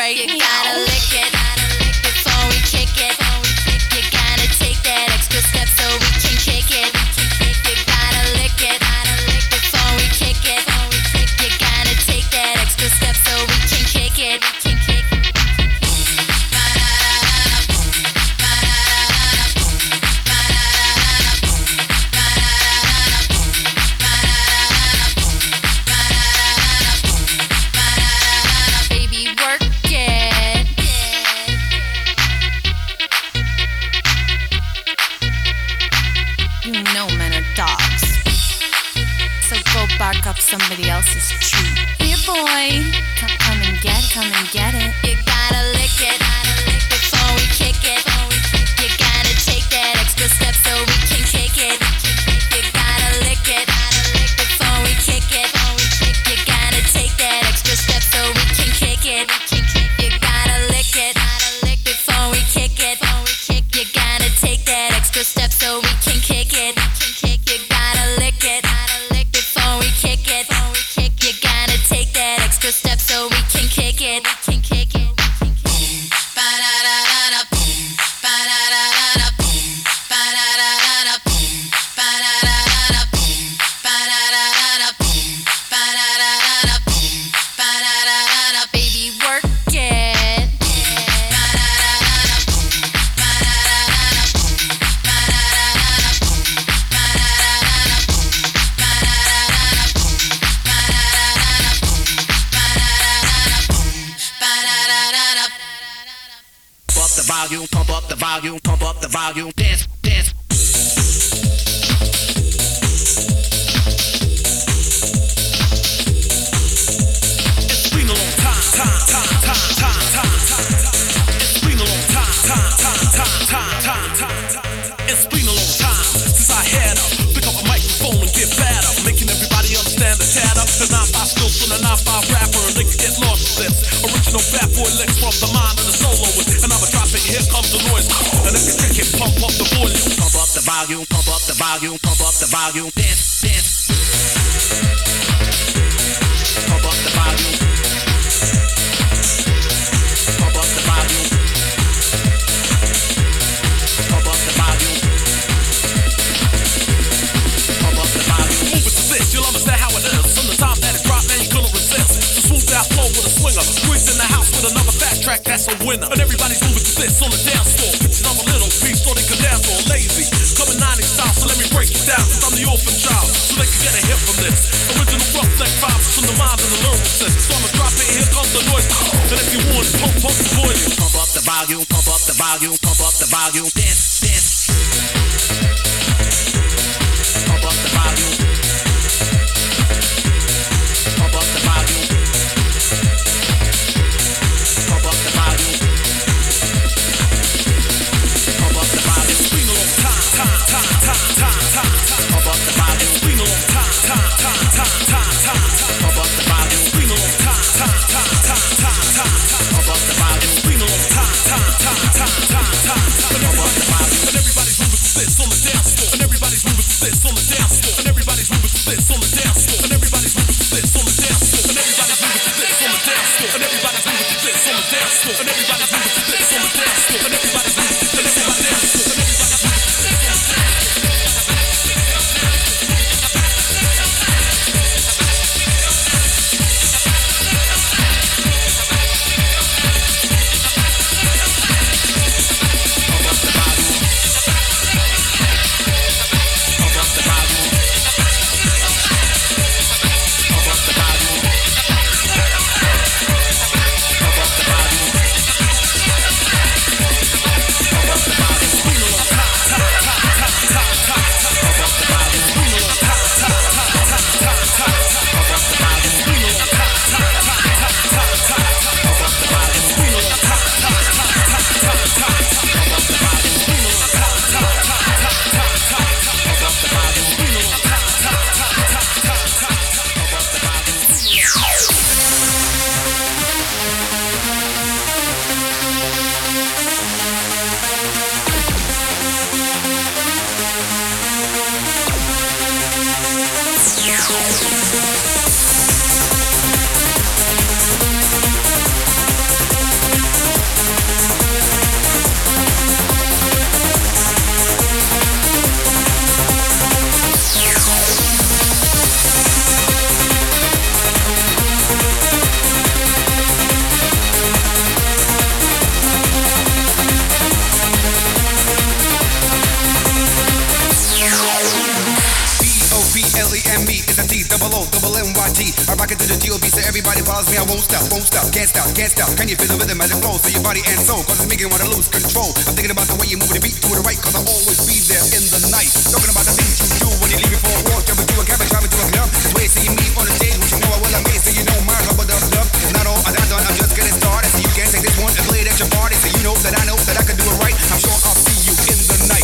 right. You gotta lick it before we kick it. You gotta take that extra step so we can kick it. You gotta lick it before we kick it. You gotta take that extra step so we can kick it. Bark up somebody else's tree. Here, boy, come and get it. You gotta lick it before we kick it. You gotta take that extra step so we can kick it. You gotta lick it before we kick it. You gotta take that extra step so we can kick it. You gotta lick it before we kick it. You gotta take that extra step so we can kick it. You gotta lick it. Kick it. You gotta take that extra step so we can kick it. Baby, work it. Pump up the volume, pump up the volume, dance, dance. It's been a long time. It's been a long time. It's been a long time since I had to pick up a microphone and get better, making everybody understand the chatter. The 9-5 skills from the 9-5 rapper, and they can get lost in this. Original bad boy licks from the mind of the soloist, and I'm a drop it. Here comes the noise, and if you check it, pump up the volume, pump up the volume, pump up the volume, pump up the volume, dance, dance. Pump up the volume, pump up the volume, pump up the volume, pump up the volume. Move it to this, you'll understand how it is. From the time that it dropped, man, you couldn't resist. The smooth out flow with a swinger, Grease in the house with another fat track, that's a winner. And everybody's moving to this on the dance floor. Pictures of a little piece so they can dance all lazy. Coming 90s style, so let me break it down, cause I'm the orphan child, so they can get a hit from this. Original roughneck vibes from the mind and the lyrical sense. So I'ma drop it, here comes the noise. And if you want, pump the volume. Pump up the volume, pump up the volume, pump up the volume, dance, dance. Pump up the volume. Pump up the volume. Pump up the volume. Pump up the volume. It's been a long time. Pump up the volume. It's been a long time. Pump up the volume. It's been a long time. Pump up the volume. It's been a long time. And everybody's moving to this on the dance floor. And everybody's moving to this on the dance floor. And everybody's moving to this on the dance floor. And everybody's moving to this on the dance floor. And everybody's moving to this on the dance floor. And everybody's moving to this on the dance floor. And everybody's moving to this on the dance floor. And everybody's moving to this on the dance floor. down below, double NYT. I rock it to the G.O.B. so everybody follows me. I won't stop, can't stop, can't stop. Can you feel the rhythm as it flows through your body and soul? Cause it's making you wanna lose control. I'm thinking about the way you move the beat to the right, cause I'll always be there in the night. Talking about the things you do when you leave me for a walk. Jumping through a cabin, driving to a club. This way seeing me on the stage, which you know I will amaze. So you know my rubber dub dub. It's not all I'm done, I'm just getting started. So you can't take this one and play it at your party. So you know that I can do it right. I'm sure I'll see you in the night.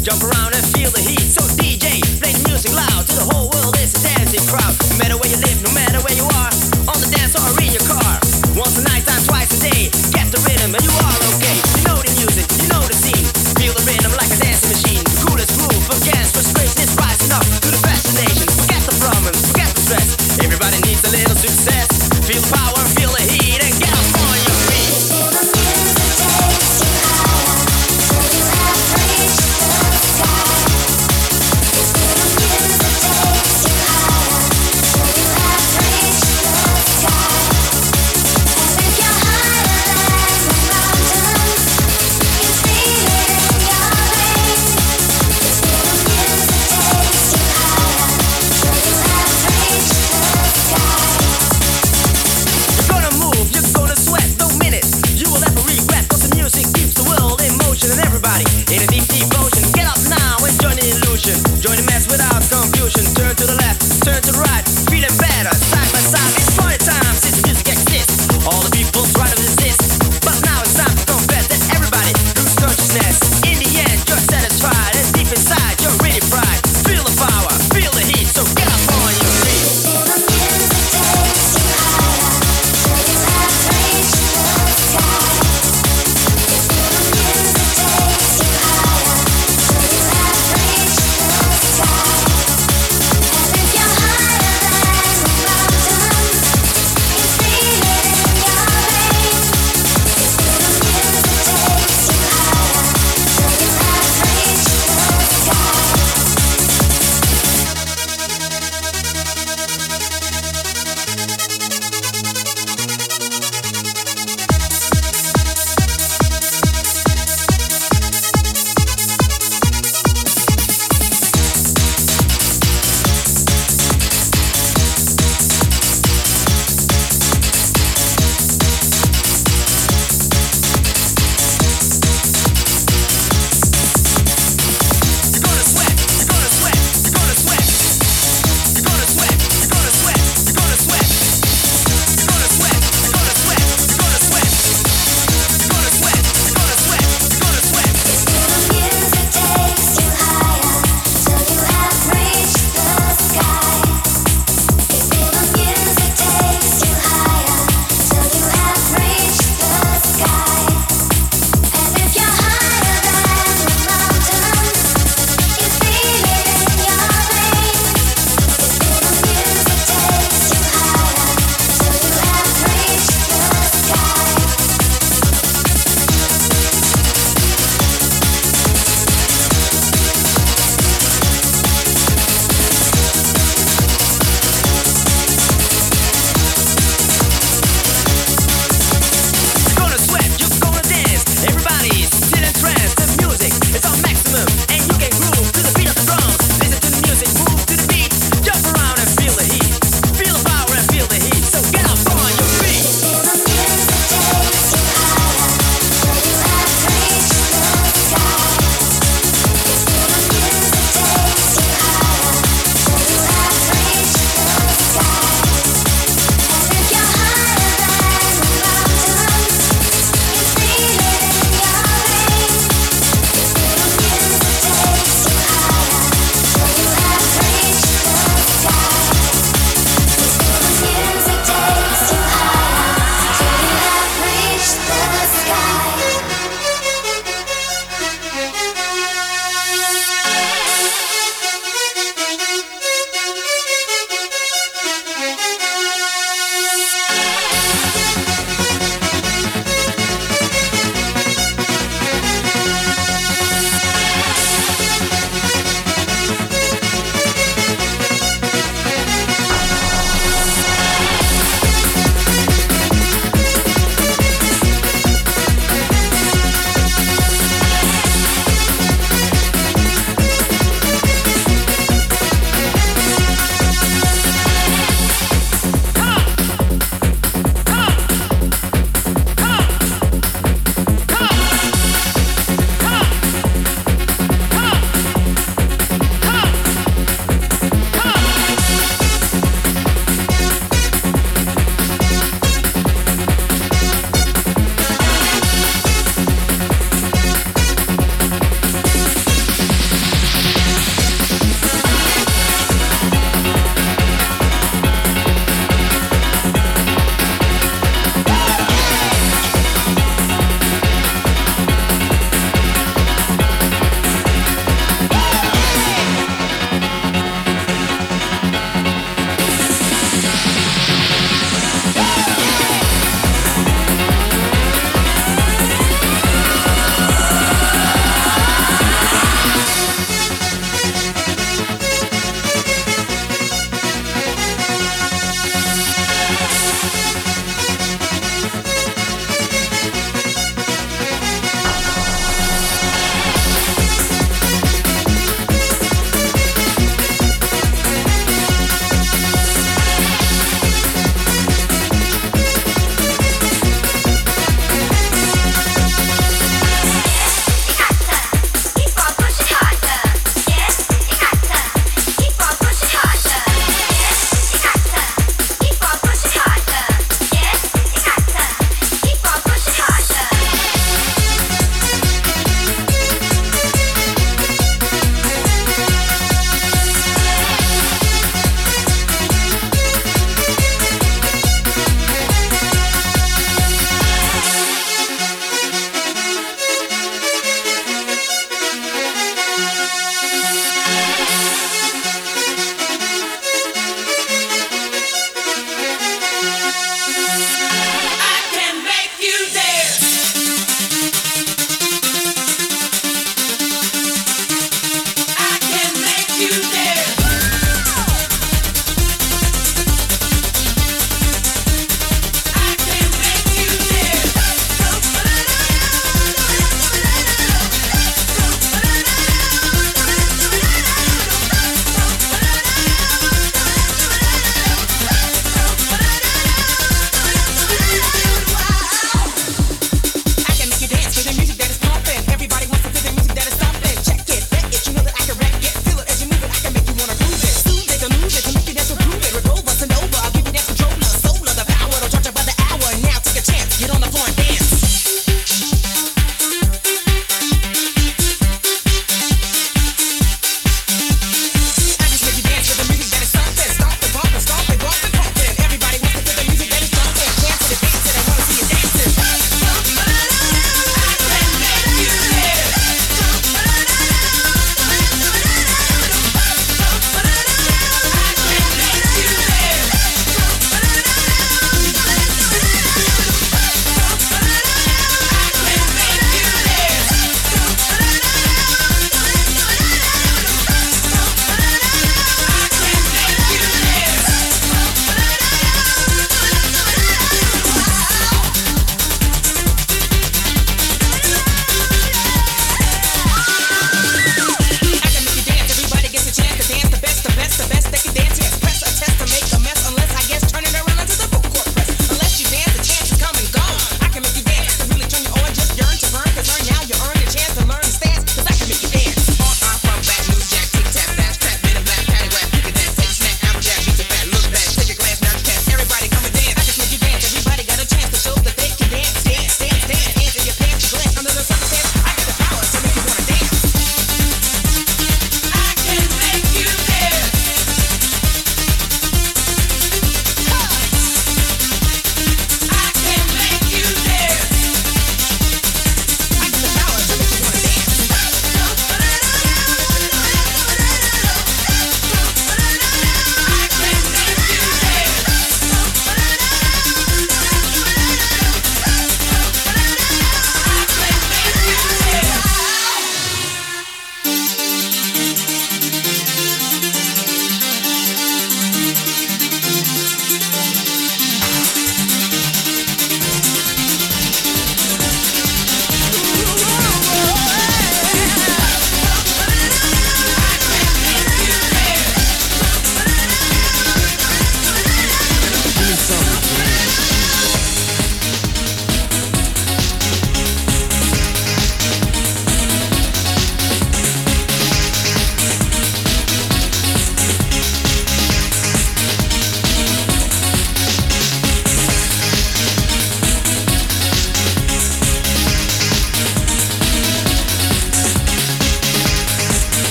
Jump around and feel the heat. So DJ, play the music loud to the whole world. It's a dancing crowd. No matter where you live, no matter where you are, on the dance or in your car.